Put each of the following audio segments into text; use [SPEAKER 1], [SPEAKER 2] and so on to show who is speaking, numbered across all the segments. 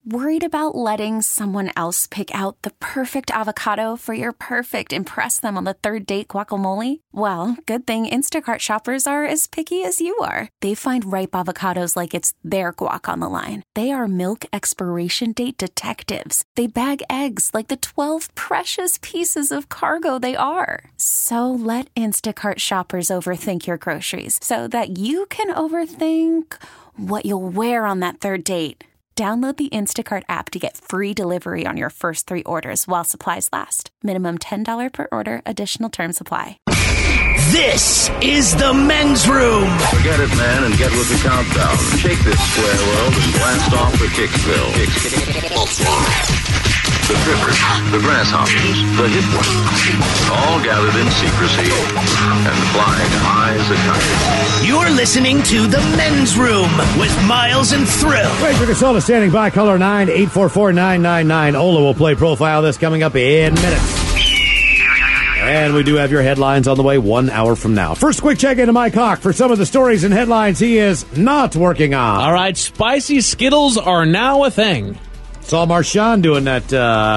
[SPEAKER 1] Worried about letting someone else pick out the perfect avocado for your perfect impress them on the third date guacamole? Well, good thing Instacart shoppers are as picky as you are. They find ripe avocados like it's their guac on the line. They are milk expiration date detectives. They bag eggs like the 12 precious pieces of cargo they are. So let Instacart shoppers overthink your groceries so that you can overthink what you'll wear on that third date. Download the Instacart app to get free delivery on your first 3 orders while supplies last. Minimum $10 per order. Additional terms apply.
[SPEAKER 2] This is the men's room.
[SPEAKER 3] Forget it, man, and get with the countdown. Shake this square world and blast off for Kicksville. The trippers, the grasshoppers, the hip ones, all gathered in secrecy and flying high as a kite.
[SPEAKER 2] You're listening to the men's room with Miles and Thrill.
[SPEAKER 4] Rachel Casella standing by, caller 9-844-999. Ola will play Profile this coming up in minutes. And we do have your headlines on the way 1 hour from now. First, quick check into Mike Hawk for some of the stories and headlines he is not working on.
[SPEAKER 5] All right, spicy Skittles are now a thing.
[SPEAKER 4] Saw Marshawn doing that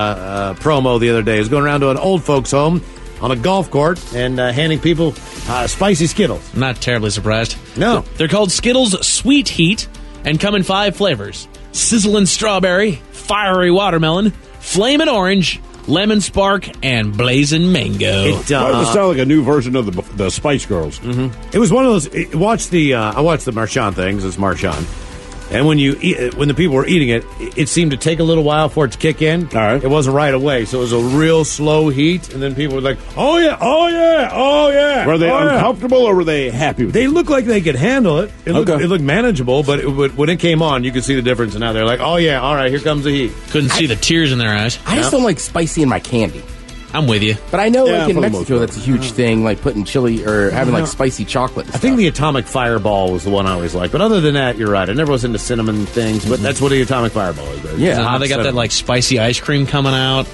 [SPEAKER 4] promo the other day. He was going around to an old folks' home on a golf court and handing people spicy Skittles.
[SPEAKER 5] I'm not terribly surprised.
[SPEAKER 4] No.
[SPEAKER 5] They're called Skittles Sweet Heat and come in 5 flavors. Sizzling strawberry, fiery watermelon, flamin' orange, lemon spark, and blazing mango.
[SPEAKER 6] It does sound like a new version of the Spice Girls.
[SPEAKER 4] Mm-hmm. It was one of those. I watched the Marshawn things. It's Marshawn. And when the people were eating it, it seemed to take a little while for it to kick in.
[SPEAKER 6] All right.
[SPEAKER 4] It wasn't right away, so it was a real slow heat, and then people were like, oh, yeah, oh, yeah, oh, yeah.
[SPEAKER 6] Were they uncomfortable or were they happy with it?
[SPEAKER 4] They looked like they could handle it. It looked manageable, but when it came on, you could see the difference, and now they're like, oh, yeah, all right, here comes the heat.
[SPEAKER 5] Couldn't see the tears in their eyes.
[SPEAKER 7] I just don't like spicy in my candy.
[SPEAKER 5] I'm with you.
[SPEAKER 7] But I know, like, in Mexico, that's a huge thing, like putting chili or having, like, spicy chocolate.
[SPEAKER 4] I think the Atomic Fireball was the one I always liked. But other than that, you're right. I never was into cinnamon things, but that's what the Atomic Fireball is.
[SPEAKER 5] Yeah. So now they got that, like, spicy ice cream coming out.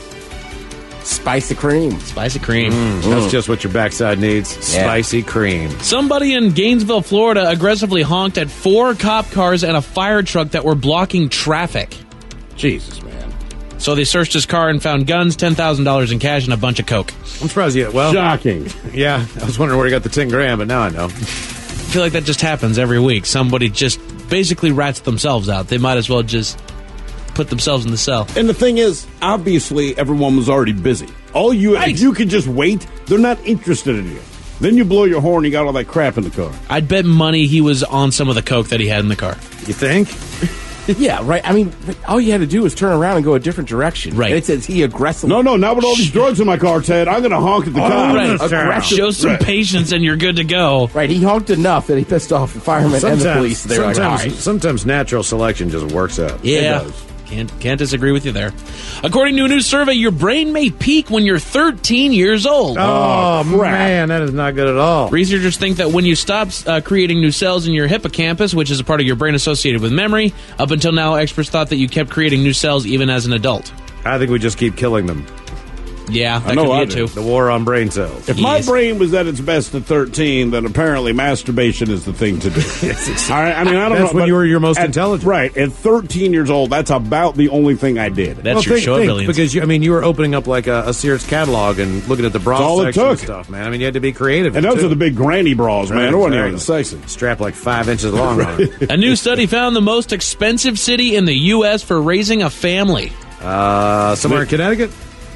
[SPEAKER 7] Spicy cream.
[SPEAKER 5] Spicy cream.
[SPEAKER 4] That's just what your backside needs. Spicy cream.
[SPEAKER 5] Somebody in Gainesville, Florida, aggressively honked at 4 cop cars and a fire truck that were blocking traffic.
[SPEAKER 6] Jesus, man.
[SPEAKER 5] So they searched his car and found guns, $10,000 in cash, and a bunch of coke.
[SPEAKER 4] I'm surprised you. Well,
[SPEAKER 6] shocking.
[SPEAKER 4] Yeah, I was wondering where he got the $10,000, but now I know.
[SPEAKER 5] I feel like that just happens every week. Somebody just basically rats themselves out. They might as well just put themselves in the cell.
[SPEAKER 6] And the thing is, obviously, everyone was already busy. If you could just wait, they're not interested in you. Then you blow your horn, you got all that crap in the car.
[SPEAKER 5] I'd bet money he was on some of the coke that he had in the car.
[SPEAKER 4] You think?
[SPEAKER 7] Yeah, right. I mean, all you had to do was turn around and go a different direction.
[SPEAKER 5] Right.
[SPEAKER 7] And it says he aggressively...
[SPEAKER 6] No, not with all these drugs in my car, Ted. I'm going to honk at the cop.
[SPEAKER 5] Right. Show some patience and you're good to go.
[SPEAKER 7] Right, he honked enough that he pissed off the firemen and the police. They were like, all right.
[SPEAKER 4] Sometimes natural selection just works out.
[SPEAKER 5] Yeah.
[SPEAKER 4] It does.
[SPEAKER 5] Can't disagree with you there. According to a new survey, your brain may peak when you're 13 years old.
[SPEAKER 4] Oh man, that is not good at all.
[SPEAKER 5] Researchers think that when you stop creating new cells in your hippocampus, which is a part of your brain associated with memory, up until now, experts thought that you kept creating new cells even as an adult.
[SPEAKER 4] I think we just keep killing them.
[SPEAKER 5] Yeah, that could be it too.
[SPEAKER 4] The war on brain cells.
[SPEAKER 6] If my brain was at its best at 13, then apparently masturbation is the thing to do. All right, I mean, I don't know.
[SPEAKER 4] That's when you were your most intelligent.
[SPEAKER 6] Right, at 13 years old, that's about the only thing I did.
[SPEAKER 5] That's your show brilliance.
[SPEAKER 4] Because you were opening up like a Sears catalog and looking at the bra section and stuff, man. I mean, you had to be creative.
[SPEAKER 6] And those are the big granny bras, man. It wasn't even sexy.
[SPEAKER 4] Strapped like 5 inches long.
[SPEAKER 5] A new study found the most expensive city in the U.S. for raising a family.
[SPEAKER 4] Somewhere in Connecticut?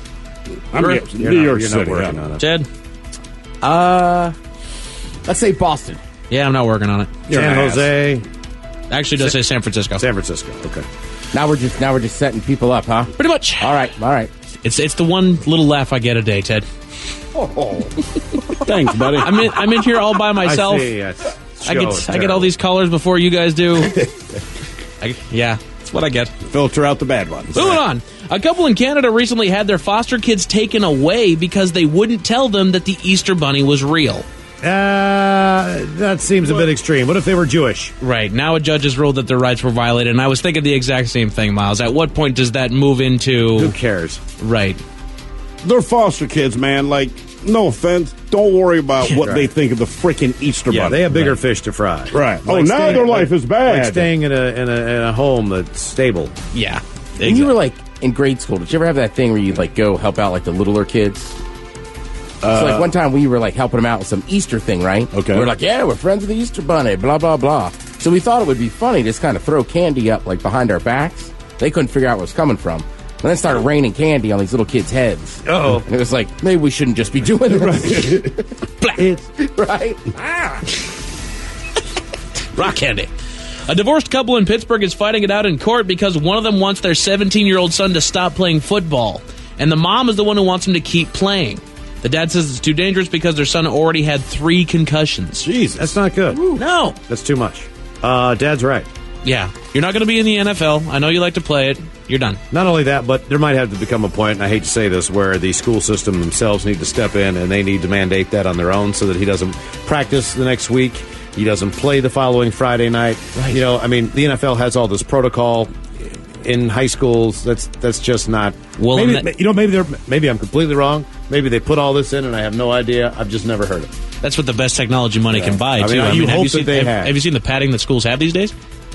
[SPEAKER 6] New York City.
[SPEAKER 4] Not working on it.
[SPEAKER 5] Jed?
[SPEAKER 7] Let's say Boston.
[SPEAKER 5] Yeah, I'm not working on it.
[SPEAKER 4] San Jose.
[SPEAKER 5] Actually, does say San Francisco.
[SPEAKER 4] San Francisco. Okay.
[SPEAKER 7] Now we're just setting people up, huh?
[SPEAKER 5] Pretty much.
[SPEAKER 7] All right.
[SPEAKER 5] It's the one little laugh I get a day, Ted.
[SPEAKER 6] Oh. Thanks, buddy.
[SPEAKER 5] I'm in here all by myself.
[SPEAKER 4] I see.
[SPEAKER 5] I get all these callers before you guys do. That's what I get.
[SPEAKER 6] Filter out the bad ones.
[SPEAKER 5] Moving on. A couple in Canada recently had their foster kids taken away because they wouldn't tell them that the Easter Bunny was real.
[SPEAKER 4] That seems a bit extreme. What if they were Jewish?
[SPEAKER 5] Right. Now a judge has ruled that their rights were violated, and I was thinking the exact same thing, Miles. At what point does that move into...
[SPEAKER 4] Who cares?
[SPEAKER 5] Right.
[SPEAKER 6] They're foster kids, man. Like, no offense. Don't worry about what they think of the freaking Easter Bunny.
[SPEAKER 4] Yeah, they have bigger fish to fry.
[SPEAKER 6] Right.
[SPEAKER 4] Like
[SPEAKER 6] now their life is bad.
[SPEAKER 4] Like staying in a home that's stable.
[SPEAKER 5] Yeah.
[SPEAKER 7] When you were like in grade school, did you ever have that thing where you like go help out like the littler kids? So like one time we were like helping them out with some Easter thing, right?
[SPEAKER 6] Okay.
[SPEAKER 7] We were like, yeah, we're friends of the Easter Bunny, blah, blah, blah. So we thought it would be funny to just kind of throw candy up like behind our backs. They couldn't figure out where it was coming from. And then it started raining candy on these little kids' heads.
[SPEAKER 4] Uh-oh.
[SPEAKER 7] And it was like, maybe we shouldn't just be doing this. Right?
[SPEAKER 5] Rock candy. A divorced couple in Pittsburgh is fighting it out in court because one of them wants their 17-year-old son to stop playing football. And the mom is the one who wants him to keep playing. The dad says it's too dangerous because their son already had 3 concussions.
[SPEAKER 4] Jeez, that's not good.
[SPEAKER 5] No.
[SPEAKER 4] That's too much. Dad's right.
[SPEAKER 5] Yeah. You're not going to be in the NFL. I know you like to play it. You're done.
[SPEAKER 4] Not only that, but there might have to become a point, and I hate to say this, where the school system themselves need to step in and they need to mandate that on their own so that he doesn't practice the next week. He doesn't play the following Friday night.
[SPEAKER 7] Right.
[SPEAKER 4] You know, I mean, the NFL has all this protocol in high schools. That's just not.
[SPEAKER 5] Well,
[SPEAKER 4] maybe I'm completely wrong. Maybe they put all this in, and I have no idea. I've just never heard it.
[SPEAKER 5] That's what the best technology money can buy, too.
[SPEAKER 4] Have
[SPEAKER 5] you seen the padding that schools have these days?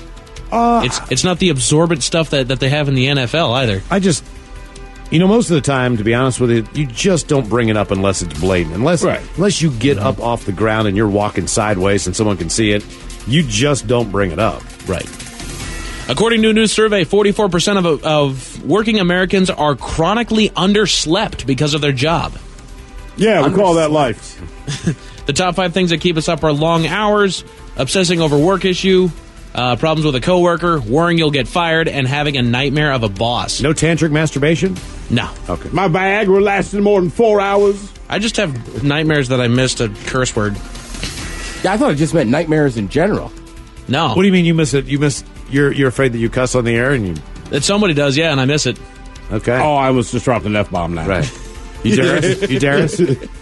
[SPEAKER 5] It's not the absorbent stuff that they have in the NFL either.
[SPEAKER 4] Most of the time, to be honest with you, you just don't bring it up unless it's blatant. Unless you get up off the ground and you're walking sideways and someone can see it, you just don't bring it up.
[SPEAKER 5] Right. According to a new survey, 44% of working Americans are chronically underslept because of their job.
[SPEAKER 6] Yeah, we call that life.
[SPEAKER 5] The top 5 things that keep us up are long hours, obsessing over work issue, problems with a coworker, worrying you'll get fired, and having a nightmare of a boss.
[SPEAKER 4] No tantric masturbation?
[SPEAKER 5] No.
[SPEAKER 4] Okay.
[SPEAKER 6] My Viagra lasted more than 4 hours.
[SPEAKER 5] I just have nightmares that I missed a curse word.
[SPEAKER 7] Yeah, I thought it just meant nightmares in general.
[SPEAKER 5] No.
[SPEAKER 4] What do you mean you miss it? You're afraid that you cuss on the air and you...
[SPEAKER 5] That somebody does, yeah, and I miss it.
[SPEAKER 4] Okay.
[SPEAKER 6] Oh, I was just dropping an F-bomb now.
[SPEAKER 4] Right. You dare us?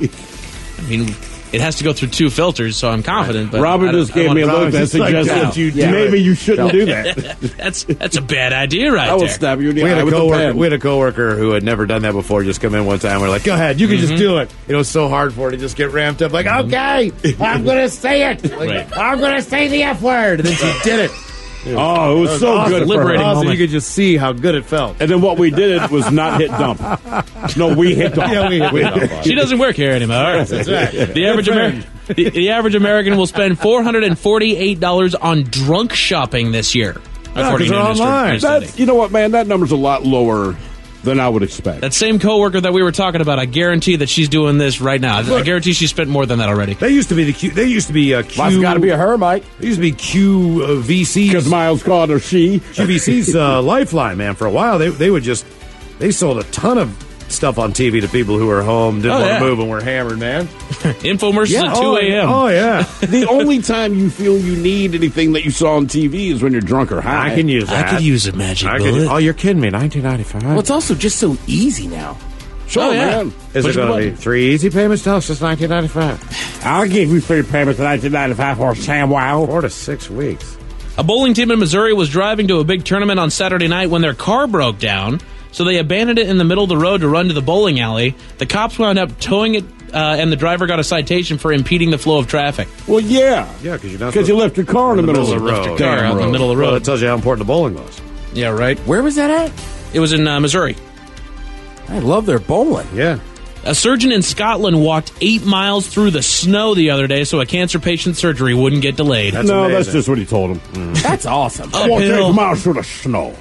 [SPEAKER 5] I mean, it has to go through 2 filters, so I'm confident. But
[SPEAKER 6] Robert just gave me a look that suggests that you shouldn't do that.
[SPEAKER 5] That's a bad idea right
[SPEAKER 6] I will
[SPEAKER 5] there.
[SPEAKER 6] stab you in the
[SPEAKER 4] We
[SPEAKER 6] eye with a pen.
[SPEAKER 4] had a coworker who had never done that before just come in one time. We're like, go ahead, you can just do it. It was so hard for her to just get ramped up. Like, okay, I'm going to say it.
[SPEAKER 5] Right.
[SPEAKER 4] I'm going to say the F word. And then she did it.
[SPEAKER 6] Oh, it was so
[SPEAKER 4] awesome.
[SPEAKER 6] good.
[SPEAKER 5] Liberating
[SPEAKER 4] Awesome.
[SPEAKER 5] moment.
[SPEAKER 4] You could just see how good it felt.
[SPEAKER 6] And then what we did was not hit dump. No, we hit dump.
[SPEAKER 4] Yeah, we hit dump.
[SPEAKER 5] She doesn't work here anymore.
[SPEAKER 4] That's right.
[SPEAKER 5] The average American will spend $448 on drunk shopping this year, according to
[SPEAKER 4] because
[SPEAKER 5] a
[SPEAKER 4] they're online.
[SPEAKER 5] new study.
[SPEAKER 6] You know what, man? That number's a lot lower than I would expect.
[SPEAKER 5] That same coworker that we were talking about, I guarantee that she's doing this right now. I guarantee she spent more than that already.
[SPEAKER 4] They used to be Q.
[SPEAKER 7] Why's it got to be a her, Mike?
[SPEAKER 4] They used to be QVC's.
[SPEAKER 6] Because Miles called her she.
[SPEAKER 4] QVC's lifeline, man. For a while, they sold a ton of stuff on TV to people who were home, didn't want to move, and were hammered, man.
[SPEAKER 5] Infomercials at 2 a.m.
[SPEAKER 4] Oh, yeah.
[SPEAKER 6] The only time you feel you need anything that you saw on TV is when you're drunk or high.
[SPEAKER 4] I can use that.
[SPEAKER 5] I could use a magic bullet.
[SPEAKER 4] Oh, you're kidding me. 1995.
[SPEAKER 7] Well, it's also just so easy now.
[SPEAKER 6] Sure,
[SPEAKER 5] Oh, yeah.
[SPEAKER 6] man.
[SPEAKER 4] Is
[SPEAKER 6] Push
[SPEAKER 4] it
[SPEAKER 6] the
[SPEAKER 4] going to be
[SPEAKER 6] button.
[SPEAKER 4] 3 easy payments? No, it's just 1995.
[SPEAKER 6] I'll give you 3 payments in 1995 for ShamWow.
[SPEAKER 4] 4 to 6 weeks.
[SPEAKER 5] A bowling team in Missouri was driving to a big tournament on Saturday night when their car broke down, so they abandoned it in the middle of the road to run to the bowling alley. The cops wound up towing it, and the driver got a citation for impeding the flow of traffic.
[SPEAKER 6] Well, yeah.
[SPEAKER 4] Yeah, because you're not
[SPEAKER 6] Because you left your car in the middle of the
[SPEAKER 4] road.
[SPEAKER 6] road.
[SPEAKER 5] Car out in the middle of the
[SPEAKER 4] Well,
[SPEAKER 5] road.
[SPEAKER 4] that tells you how important the bowling was.
[SPEAKER 5] Yeah, right.
[SPEAKER 7] Where was that at?
[SPEAKER 5] It was in Missouri.
[SPEAKER 7] I love their bowling.
[SPEAKER 4] Yeah.
[SPEAKER 5] A surgeon in Scotland walked 8 miles through the snow the other day so a cancer patient's surgery wouldn't get delayed.
[SPEAKER 4] That's
[SPEAKER 6] No,
[SPEAKER 4] amazing.
[SPEAKER 6] that's just what he told him.
[SPEAKER 7] That's awesome.
[SPEAKER 6] Walked
[SPEAKER 5] Uphill.
[SPEAKER 6] 8 miles through the snow.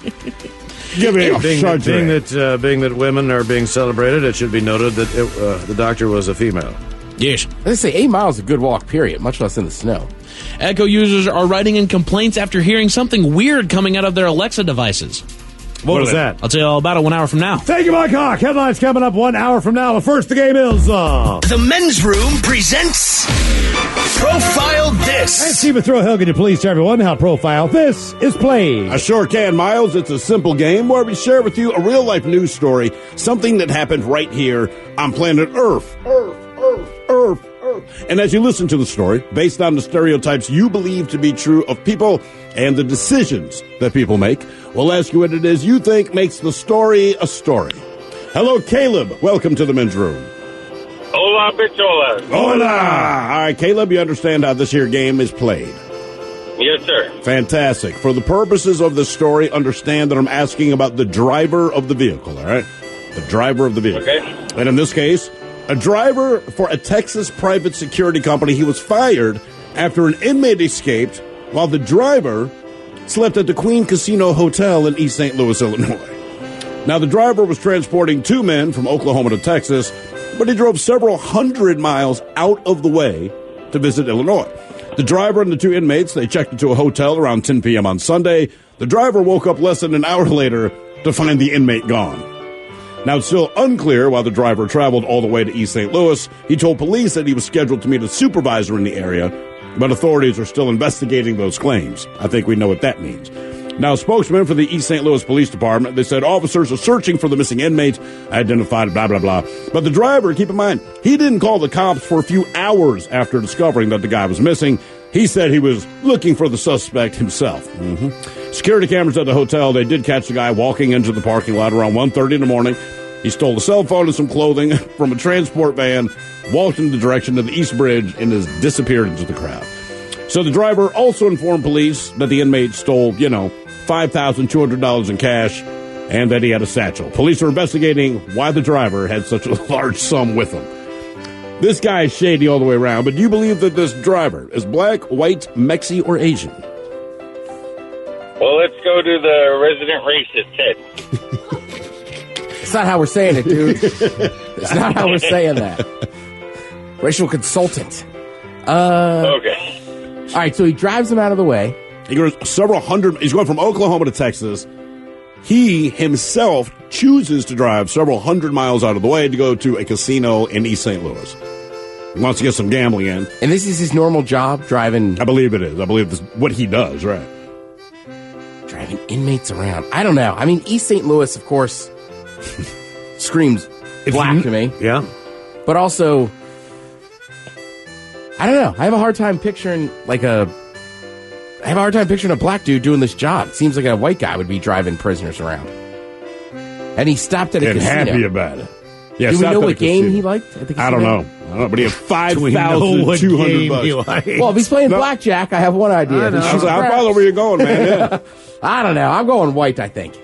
[SPEAKER 6] Give me a
[SPEAKER 4] Being
[SPEAKER 6] surgery.
[SPEAKER 4] that women are being celebrated, it should be noted that the doctor was a female.
[SPEAKER 5] Yes.
[SPEAKER 7] They say 8 miles is a good walk, period, much less in the snow.
[SPEAKER 5] Echo users are writing in complaints after hearing something weird coming out of their Alexa devices.
[SPEAKER 4] What was that?
[SPEAKER 5] I'll tell you all about it 1 hour from now.
[SPEAKER 4] Thank you, Mike Hawk. Headlines coming up 1 hour from now. But first, the game is...
[SPEAKER 2] The Men's Room presents Profile
[SPEAKER 4] And
[SPEAKER 2] This.
[SPEAKER 4] Stephen Throwhill, can you please tell everyone how Profile This is played?
[SPEAKER 6] I sure can, Miles. It's a simple game where we share with you a real-life news story, something that happened right here on planet Earth. Earth. And as you listen to the story, based on the stereotypes you believe to be true of people and the decisions that people make, we'll ask you what it is you think makes the story a story. Hello, Caleb. Welcome to the Men's Room.
[SPEAKER 8] Hola, bicholas.
[SPEAKER 6] Hola! All right, Caleb, you understand how this here game is played.
[SPEAKER 8] Yes, sir.
[SPEAKER 6] Fantastic. For the purposes of this story, understand that I'm asking about the driver of the vehicle, all right? The driver of the vehicle.
[SPEAKER 8] Okay.
[SPEAKER 6] And in this case, a driver for a Texas private security company, he was fired after an inmate escaped while the driver slept at the Queen Casino Hotel in East St. Louis, Illinois. Now, the driver was transporting two men from Oklahoma to Texas, but he drove several hundred miles out of the way to visit Illinois. The driver and the two inmates, they checked into a hotel around 10 p.m. on Sunday. The driver woke up less than an hour later to find the inmate gone. Now, it's still unclear why the driver traveled all the way to East St. Louis. He told police that he was scheduled to meet a supervisor in the area, but authorities are still investigating those claims. I think we know what that means. Now, a spokesman for the East St. Louis Police Department, they said officers are searching for the missing inmate, identified, blah, blah, blah. But the driver, keep in mind, he didn't call the cops for a few hours after discovering that the guy was missing. He said he was looking for the suspect himself. Security cameras at the hotel, they did catch the guy walking into the parking lot around 1:30 in the morning. He stole a cell phone and some clothing from a transport van, walked in the direction of the East Bridge, and has disappeared into the crowd. So the driver also informed police that the inmate stole, $5,200 in cash and that he had a satchel. Police are investigating why the driver had such a large sum with him. This guy is shady all the way around, but do you believe that this driver is black, white, Mexi, or Asian?
[SPEAKER 8] Well, let's go to the resident racist, Ted.
[SPEAKER 7] It's not how we're saying it, dude. It's not how we're saying that. Racial consultant.
[SPEAKER 8] Okay.
[SPEAKER 7] All right, so he drives him out of the way.
[SPEAKER 6] He goes he's going from Oklahoma to Texas. He himself chooses to drive several hundred miles out of the way to go to a casino in East St. Louis. He wants to get some gambling in.
[SPEAKER 7] And this is his normal job, driving...
[SPEAKER 6] I believe it is. I believe this is what he does, right?
[SPEAKER 7] Driving inmates around. I don't know. I mean, East St. Louis, of course, screams black to me.
[SPEAKER 4] Yeah.
[SPEAKER 7] But also, I don't know. I have a hard time picturing a black dude doing this job. It seems like a white guy would be driving prisoners around. And he stopped at a casino.
[SPEAKER 6] And happy about it. Yeah,
[SPEAKER 7] do we know what game he liked at the casino?
[SPEAKER 6] I don't know, but he had $5,200.
[SPEAKER 7] Well, if he's playing blackjack, I have one idea.
[SPEAKER 6] I follow where you're going, man. Yeah.
[SPEAKER 7] I don't know. I'm going white, I think.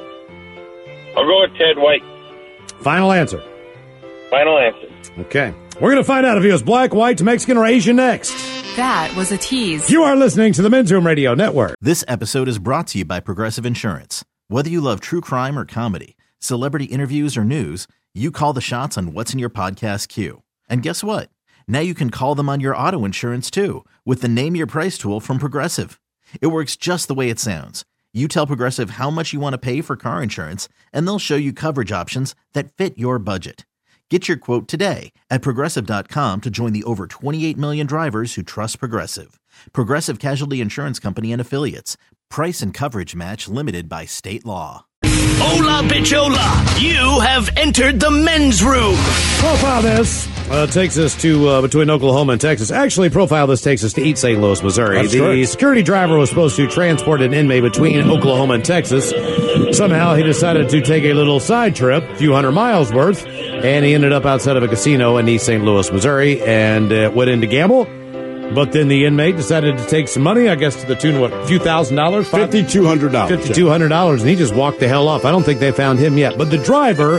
[SPEAKER 8] I'll go with Ted White.
[SPEAKER 4] Final answer.
[SPEAKER 8] Final answer.
[SPEAKER 4] Okay. We're going to find out if he was black, white, Mexican, or Asian next.
[SPEAKER 9] That was a tease.
[SPEAKER 4] You are listening to the Men's Room Radio Network.
[SPEAKER 10] This episode is brought to you by Progressive Insurance. Whether you love true crime or comedy, celebrity interviews or news, you call the shots on what's in your podcast queue. And guess what? Now you can call them on your auto insurance too with the Name Your Price tool from Progressive. It works just the way it sounds. You tell Progressive how much you want to pay for car insurance, and they'll show you coverage options that fit your budget. Get your quote today at Progressive.com to join the over 28 million drivers who trust Progressive. Progressive Casualty Insurance Company and Affiliates. Price and coverage match limited by state law.
[SPEAKER 2] Hola, bichola! You have entered the men's room.
[SPEAKER 4] Profile this takes us to between Oklahoma and Texas. Actually, Profile this takes us to East St. Louis, Missouri.
[SPEAKER 6] That's
[SPEAKER 4] the
[SPEAKER 6] correct.
[SPEAKER 4] security driver was supposed to transport an inmate between Oklahoma and Texas. Somehow he decided to take a little side trip, a few hundred miles worth, and he ended up outside of a casino in East St. Louis, Missouri, and went in to gamble. But then the inmate decided to take some money, I guess to the tune of, a few $1,000?
[SPEAKER 6] $5,200.
[SPEAKER 4] $5,200, and he just walked the hell off. I don't think they found him yet. But the driver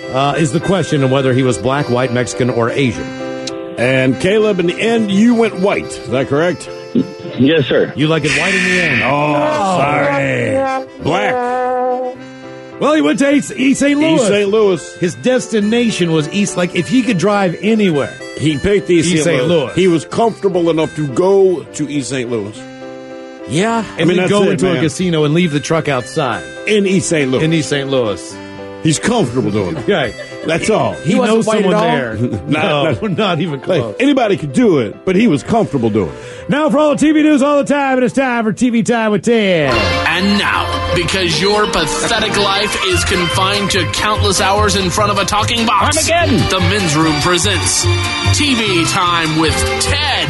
[SPEAKER 4] is the question of whether he was black, white, Mexican, or Asian.
[SPEAKER 6] And Caleb, in the end, you went white. Is that correct?
[SPEAKER 8] Yes, sir.
[SPEAKER 4] You like it white in the end.
[SPEAKER 6] Oh, sorry. Black.
[SPEAKER 4] Well, he went to East St. Louis.
[SPEAKER 6] East St. Louis.
[SPEAKER 4] His destination was East. Like, if he could drive anywhere.
[SPEAKER 6] He picked East St. Louis. He was comfortable enough to go to East St. Louis.
[SPEAKER 4] Yeah. And then go into a casino and leave the truck outside.
[SPEAKER 6] In East St. Louis.
[SPEAKER 4] In East St. Louis.
[SPEAKER 6] He's comfortable doing it.
[SPEAKER 4] Right.
[SPEAKER 6] That's all.
[SPEAKER 4] He knows someone there.
[SPEAKER 6] Not
[SPEAKER 4] even close.
[SPEAKER 6] Like, anybody could do it, but he was comfortable doing it.
[SPEAKER 4] Now for all the TV news all the time, it is time for TV Time with Ted.
[SPEAKER 5] And now, because your pathetic life is confined to countless hours in front of a talking box, the Men's Room presents TV Time with Ted.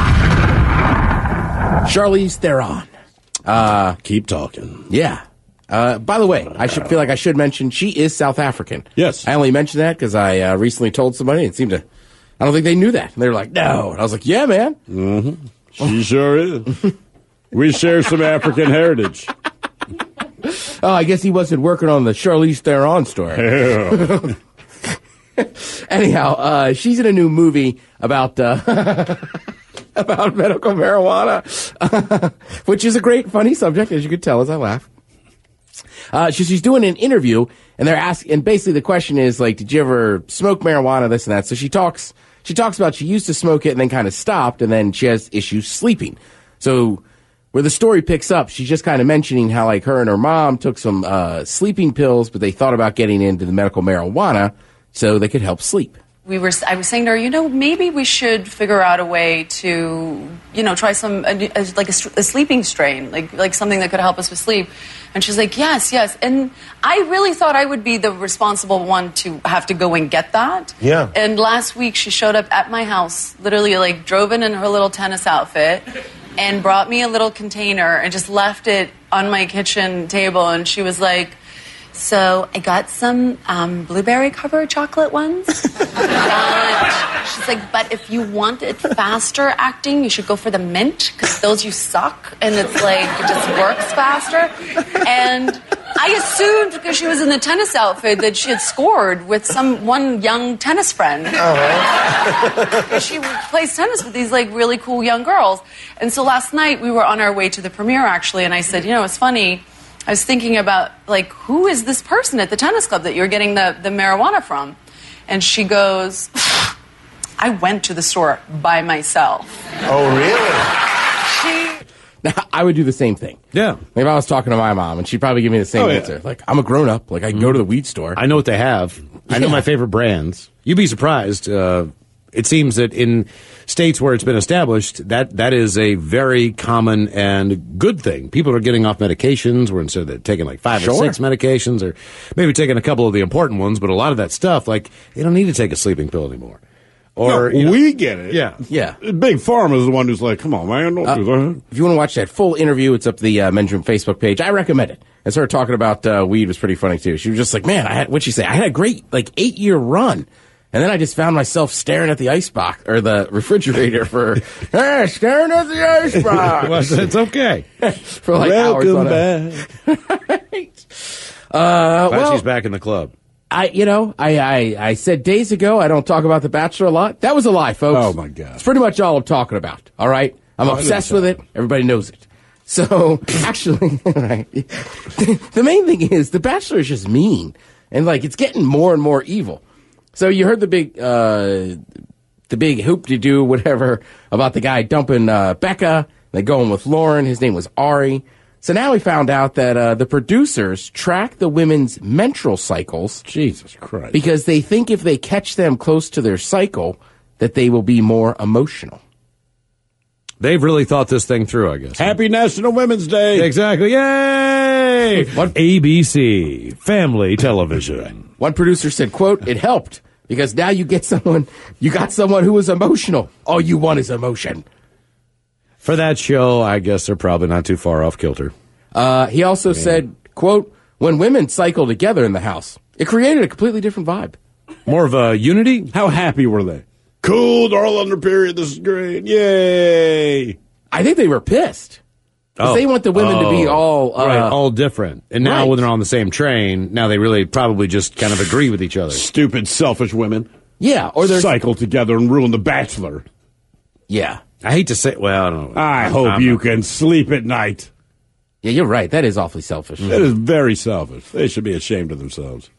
[SPEAKER 7] Charlize Theron.
[SPEAKER 6] Keep talking.
[SPEAKER 7] Yeah. By the way, I should mention she is South African.
[SPEAKER 6] Yes.
[SPEAKER 7] I only mentioned that because I recently told somebody and I don't think they knew that. And they were like, no. And I was like, yeah, man.
[SPEAKER 6] Mm-hmm. She sure is. We share some African heritage.
[SPEAKER 7] Oh, I guess he wasn't working on the Charlize Theron story. Anyhow, she's in a new movie about about medical marijuana, which is a great, funny subject, as you could tell as I laugh. She's doing an interview, and they're asking, and basically the question is like, did you ever smoke marijuana, this and that? So she talks about she used to smoke it and then kind of stopped, and then she has issues sleeping. So where the story picks up, she's just kind of mentioning how like her and her mom took some sleeping pills, but they thought about getting into the medical marijuana so they could help sleep.
[SPEAKER 11] I was saying to her, maybe we should figure out a way to, try some, like a sleeping strain, like something that could help us with sleep. And she's like, yes. And I really thought I would be the responsible one to have to go and get that.
[SPEAKER 12] Yeah.
[SPEAKER 11] And last week she showed up at my house, literally like drove in her little tennis outfit and brought me a little container and just left it on my kitchen table. And she was like, so I got some blueberry-covered chocolate ones. She's like, but if you want it faster acting, you should go for the mint, because those you suck, and it's like, it just works faster. And I assumed, because she was in the tennis outfit, that she had scored with one young tennis friend. She plays tennis with these, like, really cool young girls. And so last night, we were on our way to the premiere, actually, and I said, it's funny, I was thinking about, like, who is this person at the tennis club that you're getting the marijuana from? And she goes, I went to the store by myself.
[SPEAKER 12] Oh, really?
[SPEAKER 7] Now, I would do the same thing.
[SPEAKER 4] Yeah.
[SPEAKER 7] Maybe I was talking to my mom, and she'd probably give me the same answer.
[SPEAKER 6] Yeah.
[SPEAKER 7] Like, I'm a grown-up. Like, I can go to the weed store.
[SPEAKER 4] I know what they have. I know my favorite brands. You'd be surprised. It seems that in states where it's been established, that is a very common and good thing. People are getting off medications where instead of taking like 5 or 6 medications, or maybe taking a couple of the important ones, but a lot of that stuff, like, they don't need to take a sleeping pill anymore. Or
[SPEAKER 6] we get it.
[SPEAKER 7] Yeah.
[SPEAKER 6] Big Pharma is the one who's like, come on, man, don't do that.
[SPEAKER 7] If you want to watch that full interview, it's up the Men's Room Facebook page. I recommend it. And her talking about weed was pretty funny, too. She was just like, man, what'd she say? I had a great, 8-year run. And then I just found myself staring at the icebox, or the refrigerator staring at the icebox.
[SPEAKER 4] Well, it's okay.
[SPEAKER 7] For hours on
[SPEAKER 6] back.
[SPEAKER 7] Right.
[SPEAKER 4] She's back in the club.
[SPEAKER 7] I said days ago I don't talk about The Bachelor a lot. That was a lie, folks.
[SPEAKER 6] Oh, my God.
[SPEAKER 7] It's pretty much all I'm talking about, all right? I'm obsessed with it. Everybody knows it. So, actually, right, the main thing is The Bachelor is just mean. And, it's getting more and more evil. So you heard the big hoop-de-doo, whatever, about the guy dumping Becca, then going with Lauren. His name was Ari. So now we found out that the producers track the women's menstrual cycles.
[SPEAKER 6] Jesus Christ.
[SPEAKER 7] Because they think if they catch them close to their cycle, that they will be more emotional.
[SPEAKER 4] They've really thought this thing through, I guess.
[SPEAKER 6] Happy National Women's Day.
[SPEAKER 4] Exactly. Yay! ABC, family television.
[SPEAKER 7] One producer said, quote, it helped. Because now you got someone who is emotional. All you want is emotion.
[SPEAKER 4] For that show, I guess they're probably not too far off kilter.
[SPEAKER 7] He also said, quote, when women cycle together in the house, it created a completely different vibe.
[SPEAKER 4] More of a unity?
[SPEAKER 6] How happy were they? Cool, they're all under period. This is great. Yay.
[SPEAKER 7] I think they were pissed. Because they want the women to be
[SPEAKER 4] all different. And now when they're on the same train, now they really probably just kind of agree with each other.
[SPEAKER 6] Stupid, selfish women.
[SPEAKER 7] Yeah. Or they're
[SPEAKER 6] cycle together and ruin The Bachelor.
[SPEAKER 7] Yeah.
[SPEAKER 4] I hate to say, well, I don't know.
[SPEAKER 6] I hope you can sleep at night.
[SPEAKER 7] Yeah, you're right. That is awfully selfish.
[SPEAKER 6] That is very selfish. They should be ashamed of themselves.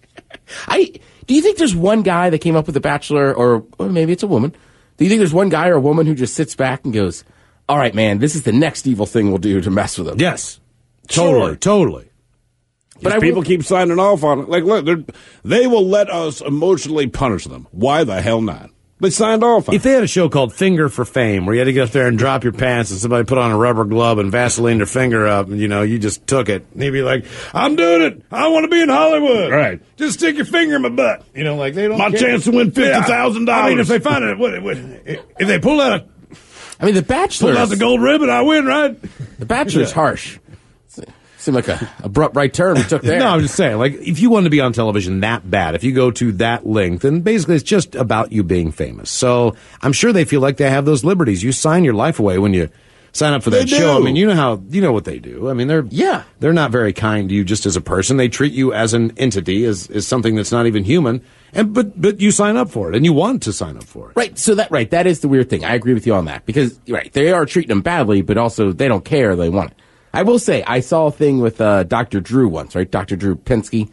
[SPEAKER 7] Do you think there's one guy that came up with The Bachelor, or maybe it's a woman? Do you think there's one guy or a woman who just sits back and goes, all right, man, this is the next evil thing we'll do to mess with them?
[SPEAKER 4] Yes. Totally.
[SPEAKER 6] But people keep signing off on it. Like, look, they will let us emotionally punish them. Why the hell not? They signed off on it.
[SPEAKER 4] If they had a show called Finger for Fame, where you had to get up there and drop your pants and somebody put on a rubber glove and Vaseline their finger up, and, you just took it. And he'd be like, I'm doing it. I want to be in Hollywood.
[SPEAKER 6] Right.
[SPEAKER 4] Just stick your finger in my butt. They don't
[SPEAKER 6] My chance to win $50,000.
[SPEAKER 4] I mean, if they find it, if they pull out
[SPEAKER 7] The Bachelor.
[SPEAKER 4] Pull out the gold ribbon, I win, right?
[SPEAKER 7] The Bachelor's harsh. Seemed like a abrupt right turn we took there.
[SPEAKER 4] No, I'm just saying, if you want to be on television that bad, if you go to that length, then basically it's just about you being famous. So I'm sure they feel like they have those liberties. You sign your life away when you sign up for that
[SPEAKER 6] They
[SPEAKER 4] show.
[SPEAKER 6] do.
[SPEAKER 4] I mean, you know what they do. I mean, they're not very kind to you just as a person. They treat you as an entity, as something that's not even human. But you sign up for it, and you want to sign up for it.
[SPEAKER 7] Right. So that is the weird thing. I agree with you on that because they are treating them badly, but also they don't care. They want it. I will say I saw a thing with Dr. Drew once, right? Dr. Drew Pinsky.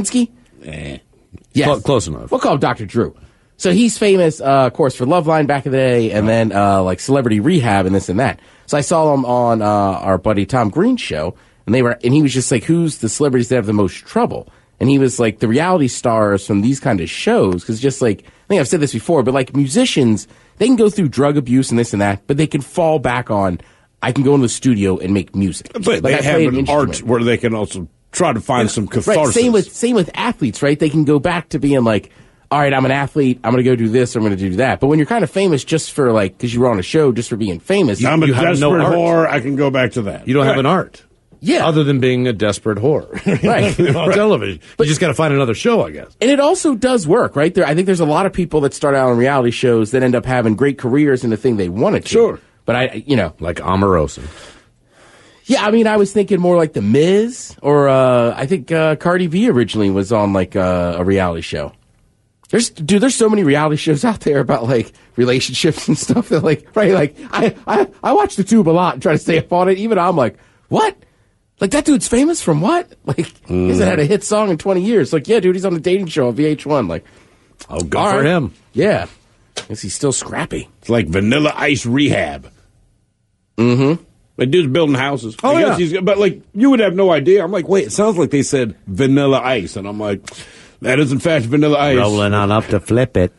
[SPEAKER 7] Yes.
[SPEAKER 4] Close enough.
[SPEAKER 7] We'll call him Dr. Drew. So he's famous, of course, for Loveline back in the day, and then like Celebrity Rehab and this and that. So I saw him on our buddy Tom Green's show, and he was just like, "Who's the celebrities that have the most trouble?" And he was like, the reality stars from these kind of shows, because just like, I think I've said this before, but like musicians, they can go through drug abuse and this and that, but they can fall back on, I can go in the studio and make music.
[SPEAKER 6] But
[SPEAKER 7] like
[SPEAKER 6] they have an art where they can also try to find some catharsis.
[SPEAKER 7] Right. Same with athletes, right? They can go back to being like, all right, I'm an athlete, I'm going to go do this, I'm going to do that. But when you're kind of famous just for like, because you were on a show just for being famous.
[SPEAKER 6] I'm a
[SPEAKER 7] you have
[SPEAKER 6] desperate
[SPEAKER 7] no art.
[SPEAKER 6] whore, I can go back to that.
[SPEAKER 4] You don't have an art.
[SPEAKER 7] Yeah.
[SPEAKER 4] Other than being a desperate whore.
[SPEAKER 7] Right.
[SPEAKER 4] On television. But you just got to find another show, I guess.
[SPEAKER 7] And it also does work, right? I think there's a lot of people that start out on reality shows that end up having great careers in the thing they wanted to.
[SPEAKER 6] Sure.
[SPEAKER 7] But
[SPEAKER 4] like Omarosa.
[SPEAKER 7] Yeah, I mean, I was thinking more like The Miz, or I think Cardi B originally was on like a reality show. There's so many reality shows out there about like relationships and stuff that like, right? Like I watch The Tube a lot and try to stay up on it. Even I'm like, what? Like, that dude's famous from what? Like, he hasn't had a hit song in 20 years. Like, yeah, dude, he's on the dating show on VH1. Like,
[SPEAKER 4] oh, good for him.
[SPEAKER 7] Yeah. Guess he's still scrappy.
[SPEAKER 6] It's like Vanilla Ice Rehab.
[SPEAKER 7] Mm-hmm.
[SPEAKER 6] Like, dude's building houses.
[SPEAKER 4] Oh, yeah.
[SPEAKER 6] But, like, you would have no idea. I'm like, wait, it sounds like they said Vanilla Ice. And I'm like, that is, in fact, Vanilla Ice.
[SPEAKER 4] Rolling on up to flip it.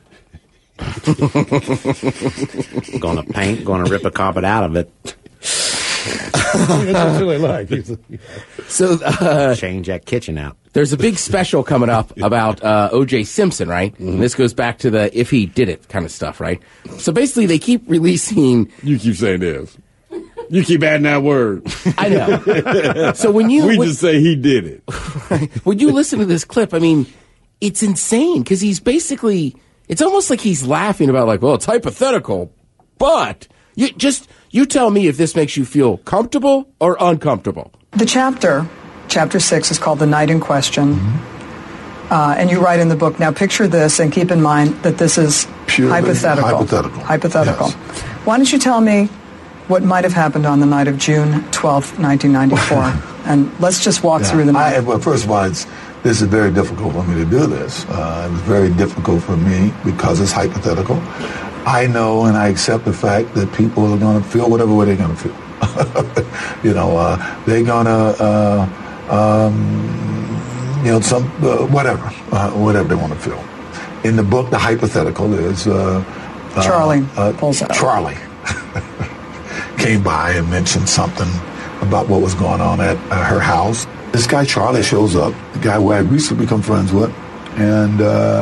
[SPEAKER 4] Gonna paint, gonna rip a carpet out of it. That's really like.
[SPEAKER 7] So
[SPEAKER 4] change that kitchen out.
[SPEAKER 7] There's a big special coming up about O.J. Simpson, right? Mm-hmm. And this goes back to the if he did it kind of stuff, right? So basically, they keep releasing.
[SPEAKER 6] You keep saying this. You keep adding that word.
[SPEAKER 7] I know. So when
[SPEAKER 6] just say he did it.
[SPEAKER 7] When you listen to this clip, I mean, it's insane because he's basically. It's almost like he's laughing about like, well, it's hypothetical, but you tell me if this makes you feel comfortable or uncomfortable.
[SPEAKER 13] The chapter 6, is called The Night in Question. And you write in the book, now picture this and keep in mind that this is
[SPEAKER 12] purely
[SPEAKER 13] hypothetical. Yes. Why don't you tell me what might have happened on the night of June 12th, 1994? And let's just walk through the night.
[SPEAKER 12] Well, first of all, this is very difficult for me to do this. It was very difficult for me because it's hypothetical. I know and I accept the fact that people are going to feel whatever way they're going to feel. They're going to, whatever they want to feel. In the book, the hypothetical is
[SPEAKER 13] Charlie pulls out.
[SPEAKER 12] Charlie came by and mentioned something about what was going on at her house. This guy Charlie shows up, the guy who I recently become friends with, and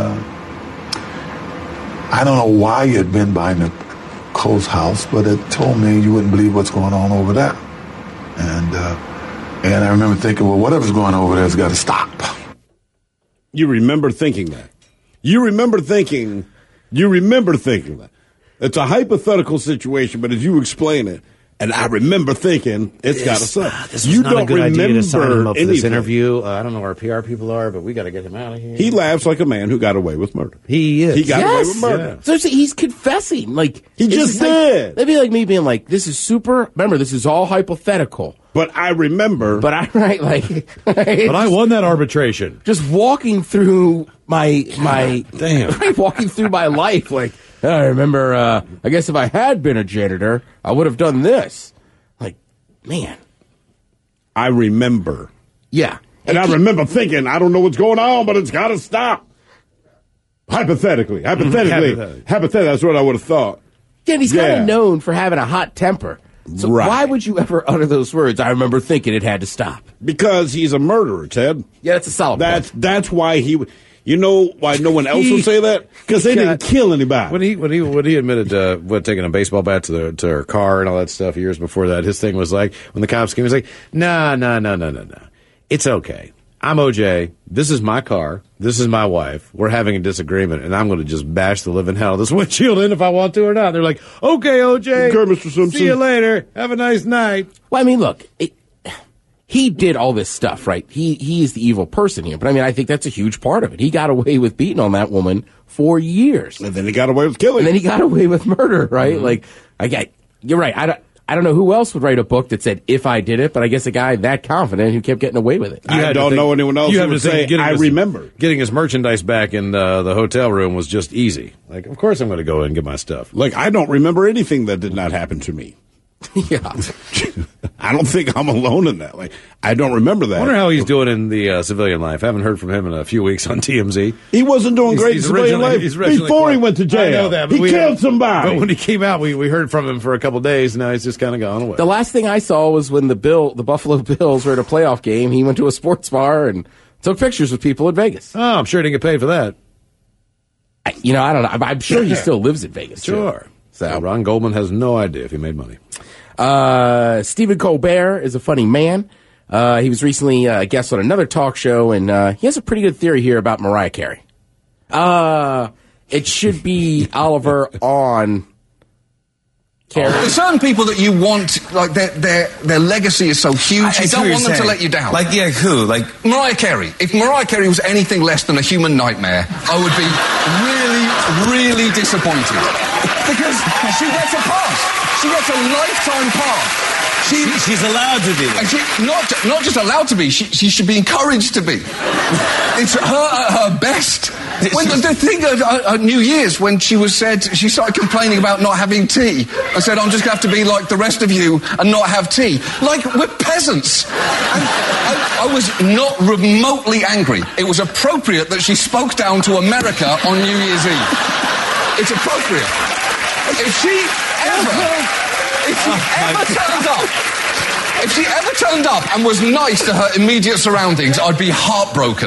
[SPEAKER 12] I don't know why you had been by Nicole's house, but it told me you wouldn't believe what's going on over there. And I remember thinking, well, whatever's going on over there has got to stop.
[SPEAKER 6] You remember thinking that. You remember thinking that. It's a hypothetical situation, but as you explain it, and I remember thinking, it's got to stop.
[SPEAKER 4] This was not a good idea to sign him up for this interview. I don't know where our PR people are, but we got to get him out of here.
[SPEAKER 6] He laughs like a man who got away with murder.
[SPEAKER 4] He is.
[SPEAKER 6] He got away with murder.
[SPEAKER 7] Yeah. So he's confessing. Like
[SPEAKER 6] he just did.
[SPEAKER 7] That'd be like me being like, this is super. Remember, this is all hypothetical.
[SPEAKER 6] But I remember.
[SPEAKER 7] But I
[SPEAKER 4] But I won that arbitration.
[SPEAKER 7] Just walking through my
[SPEAKER 4] damn.
[SPEAKER 7] Walking through my life like. I remember, I guess if I had been a janitor, I would have done this. Like, man.
[SPEAKER 6] I remember.
[SPEAKER 7] Yeah.
[SPEAKER 6] And I remember thinking, I don't know what's going on, but it's got to stop. Hypothetically, that's what I would have thought.
[SPEAKER 7] Yeah, and he's kind of known for having a hot temper. So why would you ever utter those words? I remember thinking it had to stop.
[SPEAKER 6] Because he's a murderer, Ted.
[SPEAKER 7] Yeah, that's a solid point.
[SPEAKER 6] That's why he... You know why no one else would say that? Because they didn't kill anybody.
[SPEAKER 4] When he admitted to taking a baseball bat to her car and all that stuff years before that, his thing was like, when the cops came, he was like, no. It's okay. I'm OJ. This is my car. This is my wife. We're having a disagreement, and I'm going to just bash the living hell out of this windshield in if I want to or not. They're like, okay, OJ.
[SPEAKER 6] Okay, Mr. Simpson.
[SPEAKER 4] See you later. Have a nice night.
[SPEAKER 7] Well, I mean, look, he did all this stuff, right? He is the evil person here. But, I mean, I think that's a huge part of it. He got away with beating on that woman for years.
[SPEAKER 6] And then he got away with killing.
[SPEAKER 7] And then he got away with murder, right?
[SPEAKER 6] Mm-hmm.
[SPEAKER 7] Like, you're right. I don't know who else would write a book that said, if I did it, but I guess a guy that confident who kept getting away with it.
[SPEAKER 6] I don't know anyone else who would say, I remember.
[SPEAKER 4] Getting his merchandise back in the hotel room was just easy. Like, of course I'm going to go and get my stuff.
[SPEAKER 6] Like, I don't remember anything that did not happen to me.
[SPEAKER 7] Yeah.
[SPEAKER 6] I don't think I'm alone in that. Like, I don't remember that.
[SPEAKER 4] I wonder how he's doing in the civilian life. I haven't heard from him in a few weeks on TMZ.
[SPEAKER 6] He wasn't doing great in civilian life before he went to jail.
[SPEAKER 4] I know that.
[SPEAKER 6] He killed somebody.
[SPEAKER 4] But when he came out, we heard from him for a couple of days. Now he's just kind of gone away.
[SPEAKER 7] The last thing I saw was when the Buffalo Bills were at a playoff game. He went to a sports bar and took pictures with people in Vegas.
[SPEAKER 4] Oh, I'm sure he didn't get paid for that.
[SPEAKER 7] I don't know. I'm sure he still lives in Vegas.
[SPEAKER 4] Sure. So Ron Goldman has no idea if he made money.
[SPEAKER 7] Stephen Colbert is a funny man. He was recently a guest on another talk show, and he has a pretty good theory here about Mariah Carey. It should be Oliver on Carey.
[SPEAKER 14] There's certain people that you want, like their legacy is so huge, you don't want them to let you down.
[SPEAKER 15] Like, yeah, who? Like
[SPEAKER 14] Mariah Carey. If Mariah Carey was anything less than a human nightmare, I would be really, really disappointed. Because she gets a pass. She gets a lifetime pass.
[SPEAKER 15] She's allowed to be.
[SPEAKER 14] And not just allowed to be, she should be encouraged to be. It's her at her best. When the thing at New Year's, when she started complaining about not having tea. I said, I'm just going to have to be like the rest of you and not have tea. Like, we're peasants. And I was not remotely angry. It was appropriate that she spoke down to America on New Year's Eve. It's appropriate. If she ever turned up and was nice to her immediate surroundings, I'd be heartbroken.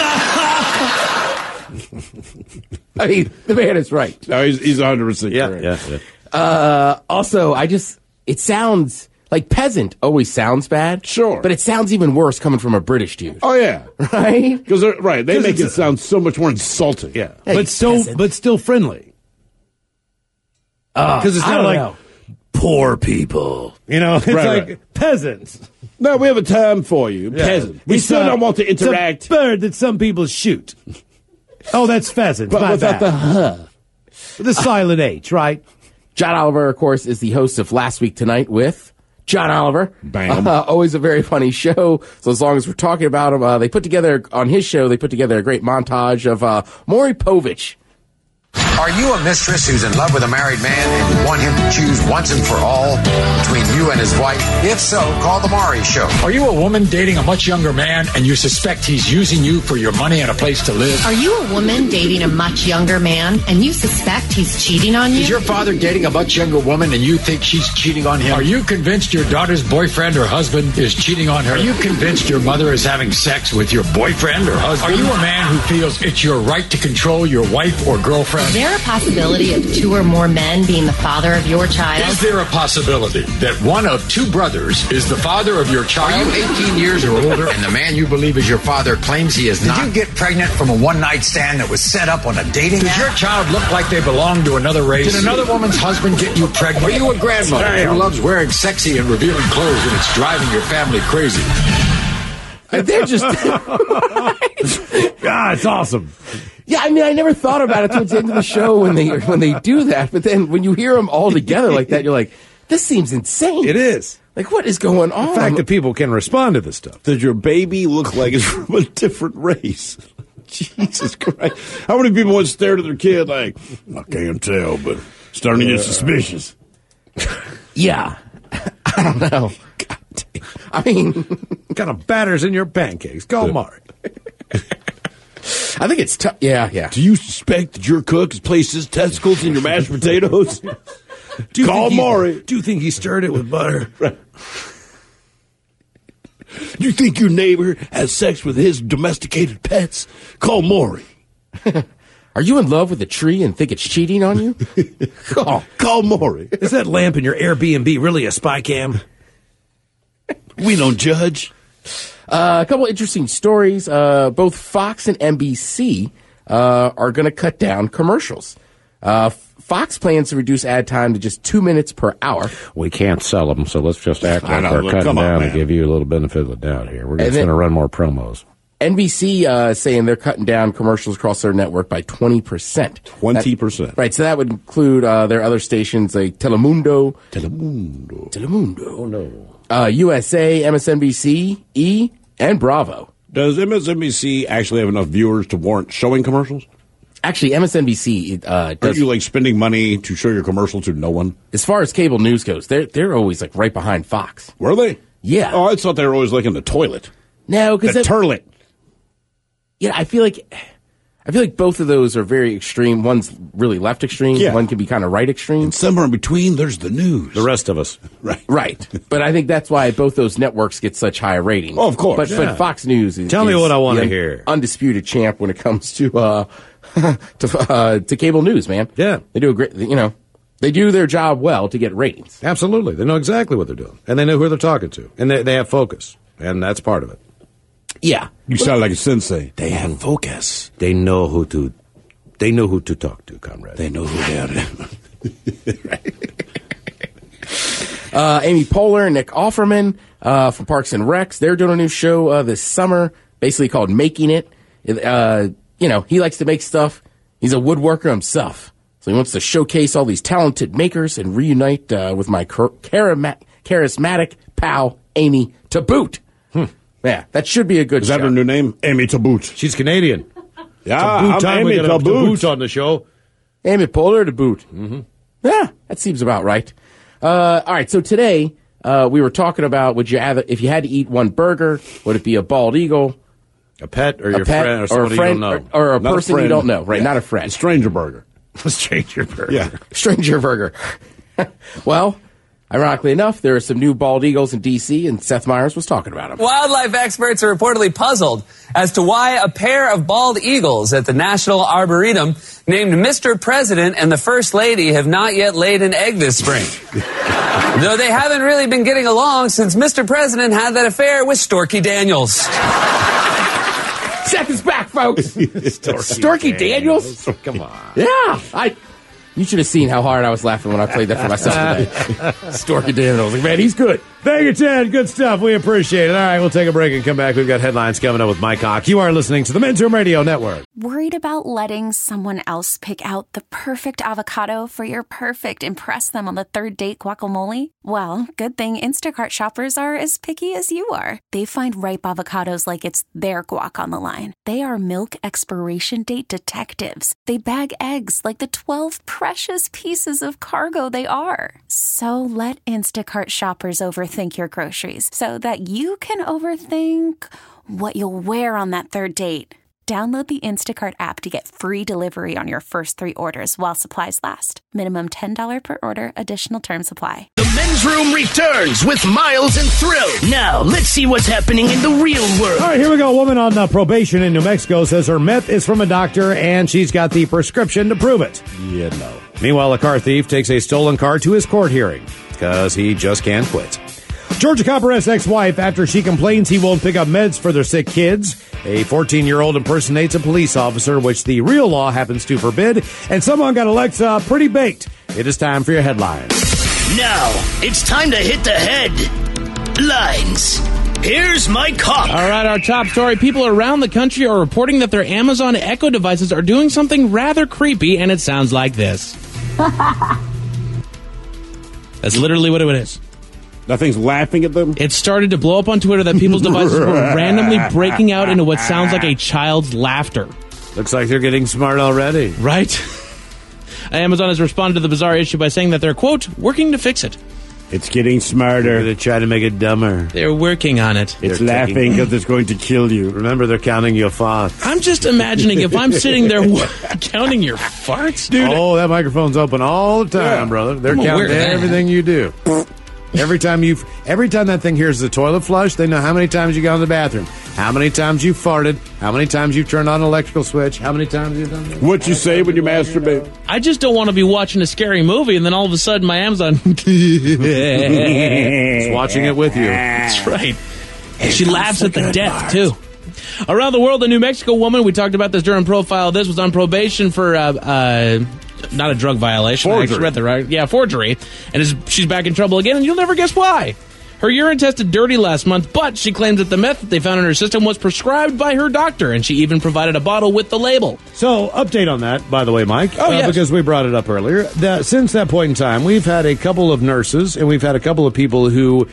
[SPEAKER 7] I mean, the man is right.
[SPEAKER 6] No, he's 100% correct.
[SPEAKER 4] Yeah.
[SPEAKER 7] Also, it sounds like peasant always sounds bad.
[SPEAKER 6] Sure.
[SPEAKER 7] But it sounds even worse coming from a British dude.
[SPEAKER 6] Oh, yeah.
[SPEAKER 7] Right?
[SPEAKER 6] Because they make it sound so much more insulting.
[SPEAKER 4] Yeah. But still friendly. Because it's not like poor people. You know, it's like peasants.
[SPEAKER 6] No, we have a term for you, peasant. We still don't want to interact.
[SPEAKER 4] It's a bird that some people shoot. Oh, that's pheasant.
[SPEAKER 6] But without the
[SPEAKER 4] the silent H, right?
[SPEAKER 7] John Oliver, of course, is the host of Last Week Tonight with John Oliver.
[SPEAKER 6] Bam.
[SPEAKER 7] Always a very funny show. So as long as we're talking about him, they put together a great montage of Maury Povich.
[SPEAKER 16] Are you a mistress who's in love with a married man and you want him to choose once and for all between you and his wife? If so, call The Maury Show.
[SPEAKER 17] Are you a woman dating a much younger man and you suspect he's using you for your money and a place to live?
[SPEAKER 18] Are you a woman dating a much younger man and you suspect he's cheating on you?
[SPEAKER 17] Is your father dating a much younger woman and you think she's cheating on him? Are you convinced your daughter's boyfriend or husband is cheating on her? Are you convinced your mother is having sex with your boyfriend or husband? Are you a man who feels it's your right to control your wife or girlfriend?
[SPEAKER 18] Is there a possibility of 2 or more men being the father of your child?
[SPEAKER 17] Is there a possibility that one of 2 brothers is the father of your child?
[SPEAKER 16] Are you 18 years or older and the man you believe is your father claims he is not?
[SPEAKER 17] Did you get pregnant from a one-night stand that was set up on a dating app? Does your child look like they belong to another race? Did another woman's husband get you pregnant? Are you a grandmother who loves wearing sexy and revealing clothes and it's driving your family crazy?
[SPEAKER 7] They're just...
[SPEAKER 4] God, it's awesome.
[SPEAKER 7] Yeah, I mean, I never thought about it towards the end of the show when they do that. But then when you hear them all together like that, you're like, this seems insane.
[SPEAKER 4] It is.
[SPEAKER 7] Like, what is going on?
[SPEAKER 4] The fact that people can respond to this stuff.
[SPEAKER 6] Does your baby look like it's from a different race? Jesus Christ. How many people would stare at their kid like, I can't tell, but starting to get suspicious?
[SPEAKER 7] Yeah. I don't know.
[SPEAKER 6] God damn.
[SPEAKER 7] I mean,
[SPEAKER 4] what kind of batter's in your pancakes? Call Maury.
[SPEAKER 7] I think it's tough. Yeah.
[SPEAKER 6] Do you suspect that your cook has placed his testicles in your mashed potatoes? Call Maury.
[SPEAKER 4] Do you think he stirred it with butter?
[SPEAKER 6] Do you think your neighbor has sex with his domesticated pets? Call Maury.
[SPEAKER 7] Are you in love with a tree and think it's cheating on you?
[SPEAKER 6] Call Maury.
[SPEAKER 4] Is that lamp in your Airbnb really a spy cam?
[SPEAKER 6] We don't judge.
[SPEAKER 7] A couple interesting stories. Both Fox and NBC are going to cut down commercials. Fox plans to reduce ad time to just 2 minutes per hour.
[SPEAKER 4] We can't sell them, so let's just act like we're cutting down and give you a little benefit of the doubt here. We're just going to run more promos.
[SPEAKER 7] NBC saying they're cutting down commercials across their network by 20%.
[SPEAKER 6] 20%.
[SPEAKER 7] Right, so that would include their other stations like Telemundo.
[SPEAKER 4] Oh, no.
[SPEAKER 7] USA, MSNBC, E, and Bravo.
[SPEAKER 6] Does MSNBC actually have enough viewers to warrant showing commercials?
[SPEAKER 7] Actually, MSNBC does.
[SPEAKER 6] Are you like spending money to show your commercial to no one?
[SPEAKER 7] As far as cable news goes, they're always like right behind Fox.
[SPEAKER 6] Were they?
[SPEAKER 7] Yeah.
[SPEAKER 6] Oh, I thought they were always like in the toilet.
[SPEAKER 7] No, because
[SPEAKER 6] the turlet.
[SPEAKER 7] Yeah, I feel like both of those are very extreme. One's really left extreme.
[SPEAKER 6] Yeah.
[SPEAKER 7] One can be kind of right extreme.
[SPEAKER 6] And somewhere in between, there's the news.
[SPEAKER 4] The rest of us.
[SPEAKER 7] Right. But I think that's why both those networks get such high ratings.
[SPEAKER 6] Oh, of course.
[SPEAKER 7] But Fox News is
[SPEAKER 4] Tell me what I want to hear.
[SPEAKER 7] Undisputed champ when it comes to to cable news, man.
[SPEAKER 4] Yeah.
[SPEAKER 7] They do a great, they do their job well to get ratings.
[SPEAKER 4] Absolutely. They know exactly what they're doing. And they know who they're talking to. And they have focus. And that's part of it.
[SPEAKER 7] Yeah.
[SPEAKER 6] You sound like a sensei.
[SPEAKER 4] They have focus. They know who to talk to, comrade.
[SPEAKER 6] They know who they
[SPEAKER 7] are. Amy Poehler and Nick Offerman from Parks and Recs, they're doing a new show this summer, basically called Making It. He likes to make stuff. He's a woodworker himself. So he wants to showcase all these talented makers and reunite with my charismatic pal, Amy, to boot. Yeah, that should be a good show.
[SPEAKER 6] Is that her new name? Amy to boot.
[SPEAKER 4] She's Canadian.
[SPEAKER 6] Yeah, I'm Amy to boot
[SPEAKER 4] on the show.
[SPEAKER 7] Amy Poehler to boot.
[SPEAKER 4] Mm-hmm.
[SPEAKER 7] Yeah, that seems about right. All right, so today we were talking about if you had to eat one burger, would it be a bald eagle,
[SPEAKER 4] a pet, or your friend, or somebody
[SPEAKER 7] a friend,
[SPEAKER 4] you don't know,
[SPEAKER 7] or a
[SPEAKER 6] Not
[SPEAKER 7] person
[SPEAKER 6] a
[SPEAKER 7] you don't know? Right, not a friend.
[SPEAKER 6] A stranger burger.
[SPEAKER 4] A stranger burger.
[SPEAKER 6] Yeah,
[SPEAKER 7] stranger burger. Well, ironically enough, there are some new bald eagles in D.C., and Seth Meyers was talking about them.
[SPEAKER 19] Wildlife experts are reportedly puzzled as to why a pair of bald eagles at the National Arboretum named Mr. President and the First Lady have not yet laid an egg this spring. Though they haven't really been getting along since Mr. President had that affair with Storky Daniels.
[SPEAKER 7] Seth is back, folks. Storky Daniels?
[SPEAKER 4] Come on.
[SPEAKER 7] Yeah, you should have seen how hard I was laughing when I played that for myself today. Storky Daniels. Like, man, he's good.
[SPEAKER 4] Thank you, Ted. Good stuff. We appreciate it. All right, we'll take a break and come back. We've got headlines coming up with Mike Hawk. You are listening to the Men's Room Radio Network.
[SPEAKER 1] Worried about letting someone else pick out the perfect avocado for your perfect impress them on the third date guacamole? Well, good thing Instacart shoppers are as picky as you are. They find ripe avocados like it's their guac on the line. They are milk expiration date detectives. They bag eggs like the 12 precious pieces of cargo they are. So let Instacart shoppers overthink your groceries so that you can overthink what you'll wear on that third date. Download the Instacart app to get free delivery on your first 3 orders while supplies last. Minimum $10 per order. Additional terms apply.
[SPEAKER 2] The Men's Room returns with Miles and Thrill. Now, let's see what's happening in the real world.
[SPEAKER 4] All right, here we go. A woman on probation in New Mexico says her meth is from a doctor and she's got the prescription to prove it.
[SPEAKER 6] Yeah, no.
[SPEAKER 4] Meanwhile, a car thief takes a stolen car to his court hearing because he just can't quit. Georgia cop arrests ex-wife after she complains he won't pick up meds for their sick kids. A 14-year-old impersonates a police officer, which the real law happens to forbid. And someone got Alexa pretty baked. It is time for your headlines.
[SPEAKER 2] Now, it's time to hit the headlines. Here's Mike Hawk.
[SPEAKER 5] All right, our top story. People around the country are reporting that their Amazon Echo devices are doing something rather creepy, and it sounds like this. That's literally what it is.
[SPEAKER 6] That thing's laughing at them?
[SPEAKER 5] It started to blow up on Twitter that people's devices were randomly breaking out into what sounds like a child's laughter.
[SPEAKER 4] Looks like they're getting smart already.
[SPEAKER 5] Right? Amazon has responded to the bizarre issue by saying that they're, quote, working to fix it.
[SPEAKER 6] It's getting smarter.
[SPEAKER 4] They're going to try to make it dumber.
[SPEAKER 5] They're working on it.
[SPEAKER 6] It's laughing because it's going to kill you.
[SPEAKER 4] Remember, they're counting your farts.
[SPEAKER 5] I'm just imagining if I'm sitting there counting your farts, dude.
[SPEAKER 4] Oh, that microphone's open all the time, brother. They're counting everything you do. Every time that thing hears the toilet flush, they know how many times you got in the bathroom, how many times you farted, how many times you turned on an electrical switch, how many times you've done that.
[SPEAKER 6] What you say when you masturbate?
[SPEAKER 5] I just don't want to be watching a scary movie and then all of a sudden my Amazon
[SPEAKER 4] is watching it with you.
[SPEAKER 5] That's right. She laughs at the death, too. Around the world, a New Mexico woman, we talked about this during Profile This, was on probation for, not a drug violation.
[SPEAKER 6] Forgery.
[SPEAKER 5] I actually read that right. Yeah, forgery. And she's back in trouble again, and you'll never guess why. Her urine tested dirty last month, but she claims that the meth that they found in her system was prescribed by her doctor, and she even provided a bottle with the label.
[SPEAKER 4] So, update on that, by the way, Mike.
[SPEAKER 5] Oh, yes.
[SPEAKER 4] Because we brought it up earlier. Since that point in time, we've had a couple of nurses and we've had a couple of people who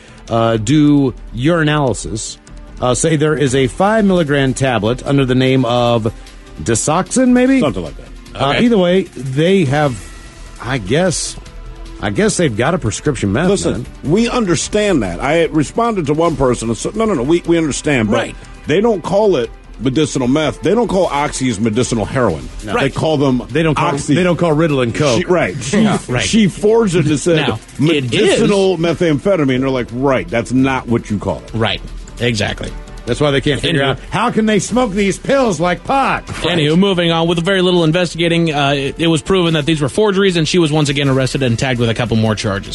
[SPEAKER 4] do urinalysis say there is a 5 milligram tablet under the name of Desoxin, maybe?
[SPEAKER 6] Something like that.
[SPEAKER 5] Okay.
[SPEAKER 4] Either way, they have, I guess they've got a prescription meth.
[SPEAKER 6] Listen,
[SPEAKER 4] man.
[SPEAKER 6] we understand that. I responded to one person and said, no, we understand, but
[SPEAKER 5] Right.
[SPEAKER 6] they don't call it medicinal meth. They don't call oxys medicinal heroin.
[SPEAKER 4] No.
[SPEAKER 6] They call them
[SPEAKER 4] They don't call
[SPEAKER 6] oxy.
[SPEAKER 4] they don't call Ritalin Coke.
[SPEAKER 6] She forged it and said
[SPEAKER 5] Now,
[SPEAKER 6] medicinal methamphetamine. They're like, right, that's not what you call it.
[SPEAKER 5] Right. Exactly.
[SPEAKER 4] That's why they can't figure out how can they smoke these pills like pot.
[SPEAKER 5] Anywho, moving on. With very little investigating, it was proven that these were forgeries, and she was once again arrested and tagged with a couple more charges.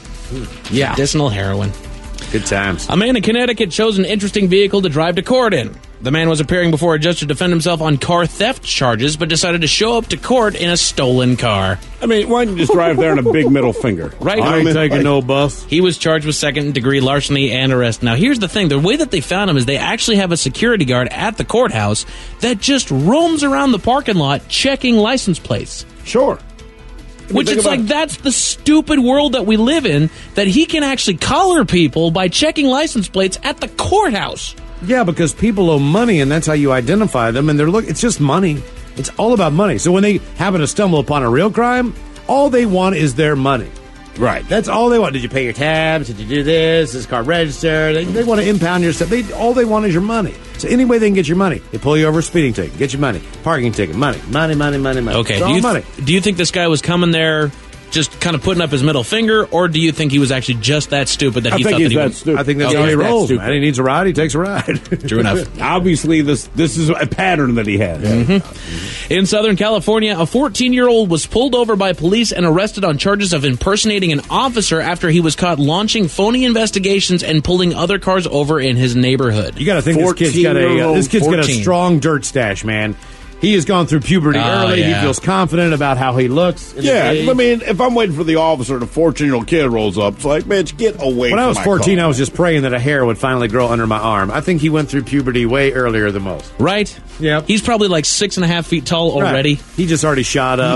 [SPEAKER 4] Yeah.
[SPEAKER 5] Medicinal heroin.
[SPEAKER 4] Good times.
[SPEAKER 5] A man in Connecticut chose an interesting vehicle to drive to court in. The man was appearing before a judge to defend himself on car theft charges, but decided to show up to court in a stolen car.
[SPEAKER 6] I mean, why don't you just drive there in a big middle finger?
[SPEAKER 5] Right.
[SPEAKER 4] I ain't taking no bus.
[SPEAKER 5] He was charged with second-degree larceny and arrest. Now, here's the thing. The way that they found him is they actually have a security guard at the courthouse that just roams around the parking lot checking license plates.
[SPEAKER 6] Sure.
[SPEAKER 5] Which it's like, that's the stupid world that we live in, that he can actually collar people by checking license plates at the courthouse.
[SPEAKER 4] Yeah, because people owe money, and that's how you identify them. And it's just money. It's all about money. So when they happen to stumble upon a real crime, all they want is their money.
[SPEAKER 6] Right.
[SPEAKER 4] That's all they want. Did you pay your tabs? Did you do this? Is car registered? They want to impound your stuff. All they want is your money. So any way they can get your money. They pull you over, speeding ticket, get your money, parking ticket, money.
[SPEAKER 5] Okay.
[SPEAKER 4] It's all money.
[SPEAKER 5] Do you think this guy was coming there just kind of putting up his middle finger, or do you think he was actually just that stupid that he thought that he would?
[SPEAKER 6] Stupid.
[SPEAKER 4] I think that's how he rolls, man. He needs a ride, he takes a ride.
[SPEAKER 5] True enough.
[SPEAKER 6] Obviously, this is a pattern that he has.
[SPEAKER 5] Mm-hmm. In Southern California, a 14-year-old was pulled over by police and arrested on charges of impersonating an officer after he was caught launching phony investigations and pulling other cars over in his neighborhood.
[SPEAKER 4] You got to think this kid's got a strong dirt stash, man. He has gone through puberty early.
[SPEAKER 5] Yeah.
[SPEAKER 4] He feels confident about how he looks.
[SPEAKER 6] Yeah, I mean, if I'm waiting for the officer, the 14-year-old kid rolls up. It's like, bitch, get away
[SPEAKER 4] When
[SPEAKER 6] from
[SPEAKER 4] I was
[SPEAKER 6] my
[SPEAKER 4] 14,
[SPEAKER 6] car.
[SPEAKER 4] I was just praying that a hair would finally grow under my arm. I think he went through puberty way earlier than most.
[SPEAKER 5] Right?
[SPEAKER 4] Yeah.
[SPEAKER 5] He's probably like 6.5 feet tall already.
[SPEAKER 4] Right. He just already shot up.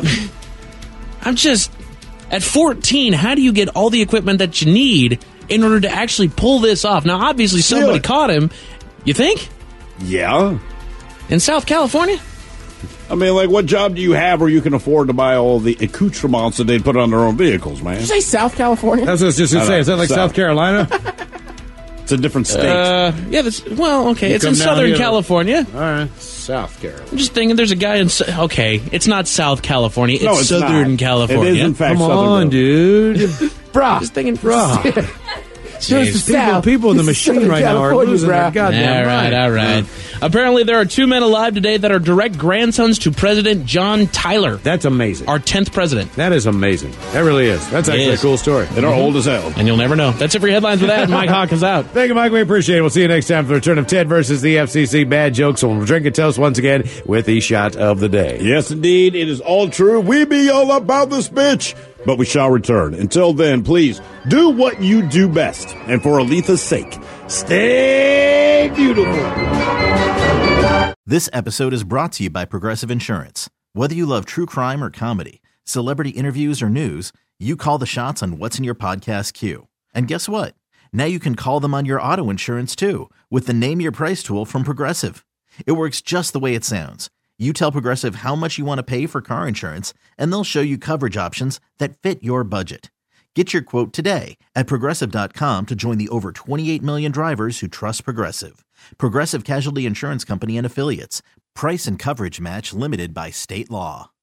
[SPEAKER 5] I'm just... At 14, how do you get all the equipment that you need in order to actually pull this off? Now, obviously, somebody caught him. You think?
[SPEAKER 6] Yeah.
[SPEAKER 5] In South California?
[SPEAKER 6] I mean, like, what job do you have where you can afford to buy all the accoutrements that they'd put on their own vehicles, man?
[SPEAKER 7] Did you say South California?
[SPEAKER 4] That's what I was just going to say. Is that like South Carolina?
[SPEAKER 6] It's a different state.
[SPEAKER 5] Yeah, okay.
[SPEAKER 4] You
[SPEAKER 5] It's
[SPEAKER 4] come
[SPEAKER 5] in
[SPEAKER 4] down
[SPEAKER 5] Southern
[SPEAKER 4] here.
[SPEAKER 5] California.
[SPEAKER 4] All right. South Carolina.
[SPEAKER 5] I'm just thinking there's a guy in... Okay, it's not South California.
[SPEAKER 6] No,
[SPEAKER 5] It's
[SPEAKER 6] it's
[SPEAKER 5] Southern
[SPEAKER 6] not.
[SPEAKER 5] California.
[SPEAKER 6] It is, in fact,
[SPEAKER 4] Come
[SPEAKER 6] Southern
[SPEAKER 4] on, dude.
[SPEAKER 7] Bruh.
[SPEAKER 5] Just thinking...
[SPEAKER 4] People in the machine right now are losing their goddamn mind.
[SPEAKER 5] All right. Apparently, there are 2 men alive today that are direct grandsons to President John Tyler.
[SPEAKER 4] That's amazing.
[SPEAKER 5] Our 10th president.
[SPEAKER 4] That is amazing. That really is. That's actually a cool story.
[SPEAKER 6] And are old as hell.
[SPEAKER 5] And you'll never know. That's it for your headlines with that. Mike Hawk is out.
[SPEAKER 4] Thank you, Mike. We appreciate it. We'll see you next time for the return of Ted versus the FCC. Bad jokes. We'll drink and toast once again with the shot of the day.
[SPEAKER 6] Yes, indeed. It is all true. We be all about this bitch. But we shall return. Until then, please do what you do best. And for Aletha's sake, stay beautiful.
[SPEAKER 10] This episode is brought to you by Progressive Insurance. Whether you love true crime or comedy, celebrity interviews or news, you call the shots on what's in your podcast queue. And guess what? Now you can call them on your auto insurance too with the Name Your Price tool from Progressive. It works just the way it sounds. You tell Progressive how much you want to pay for car insurance, and they'll show you coverage options that fit your budget. Get your quote today at Progressive.com to join the over 28 million drivers who trust Progressive. Progressive Casualty Insurance Company and Affiliates. Price and coverage match limited by state law.